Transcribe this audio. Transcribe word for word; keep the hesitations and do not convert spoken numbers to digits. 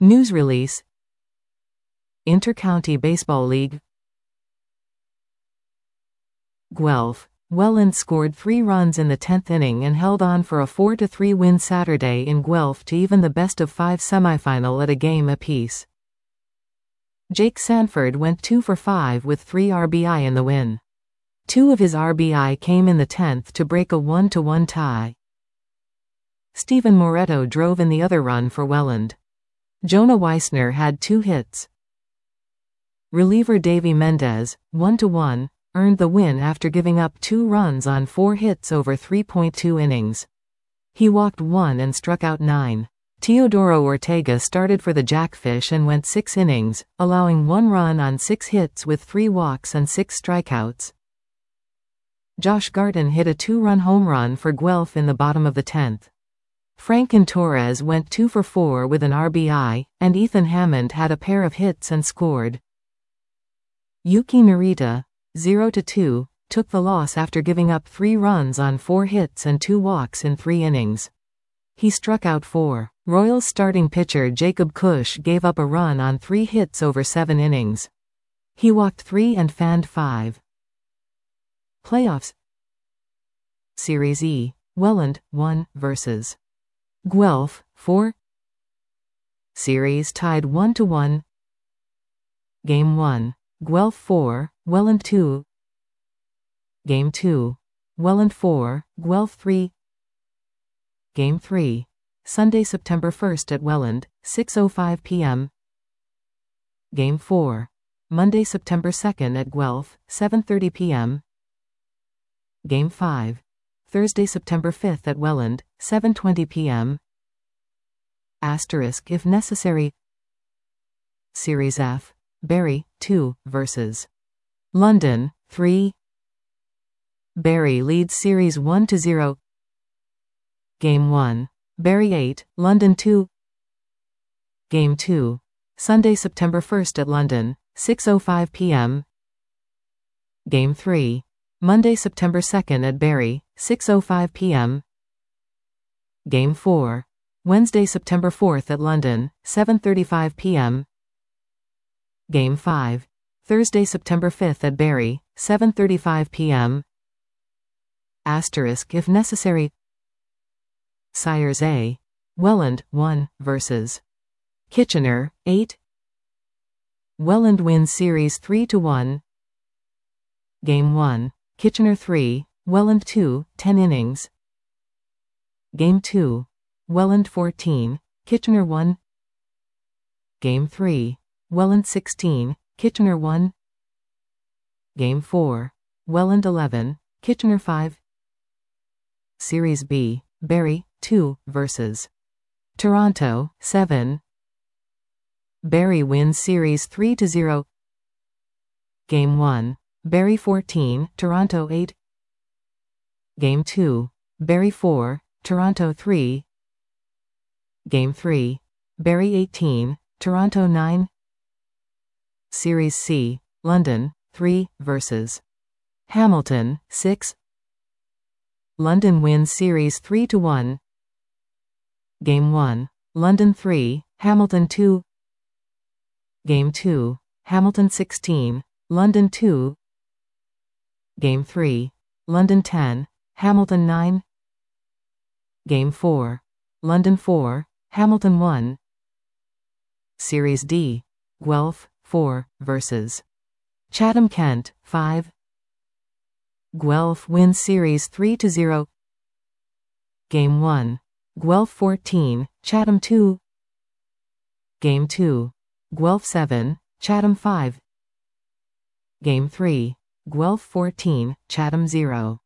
News release. Inter-County Baseball League. Guelph. Welland scored three runs in the tenth inning and held on for a four to three win Saturday in Guelph to even the best-of-five semifinal at a game apiece. Jake Sanford went two for five with three R B I in the win. Two of his R B I came in the tenth to break a one to one tie. Steven Moretto drove in the other run for Welland. Jonah Weissner had two hits. Reliever Davy Mendez, one to one, earned the win after giving up two runs on four hits over three point two innings. He walked one and struck out nine. Teodoro Ortega started for the Jackfish and went six innings, allowing one run on six hits with three walks and six strikeouts. Josh Garton hit a two-run home run for Guelph in the bottom of the tenth. Franklin Torres went two for four with an R B I, and Ethan Hammond had a pair of hits and scored. Yuki Narita, zero to two, took the loss after giving up three runs on four hits and two walks in three innings. He struck out four. Royals starting pitcher Jacob Cush gave up a run on three hits over seven innings. He walked three and fanned five. Playoffs. Series E. Welland, one, versus Guelph, four. Series tied one to one. Game one. Guelph four, Welland two. Game two. Welland four, Guelph three. Game three. Sunday, September first at Welland, six oh five p m Game four. Monday, September second at Guelph, seven thirty p m Game five. Thursday, September fifth at Welland, seven twenty p m Asterisk if necessary. Series F. Barry, two, versus London, three. Barry leads Series one to zero. Game one. Barry eight, London two. Game two. Sunday, September first at London, six oh five p m Game three. Monday, September second at Barry, six oh five p m Game four. Wednesday, September fourth at London, seven thirty-five p m Game five. Thursday, September fifth at Barry, seven thirty-five p m Asterisk if necessary. Sires A. Welland, one, versus Kitchener, eight. Welland wins Series three to one. Game one. Kitchener three, Welland two, ten innings. Game two. Welland fourteen, Kitchener one. Game three. Welland sixteen, Kitchener one. Game four. Welland eleven, Kitchener five. Series B. Barry, two, versus Toronto, seven. Barry wins Series three to zero. Game one. Barry fourteen, Toronto eight. Game two. Barry four, Toronto three. Game three. Barry eighteen, Toronto nine. Series C. London, three, versus Hamilton, six. London wins Series three to one. Game one. London three, Hamilton two. Game two. Hamilton sixteen, London two. Game three. London ten, Hamilton nine. Game four. London four, Hamilton one. Series D. Guelph, four, versus Chatham-Kent, five. Guelph wins Series three to zero. Game one. Guelph fourteen, Chatham two. Game two. Guelph seven, Chatham five. Game three. Guelph fourteen, Chatham zero.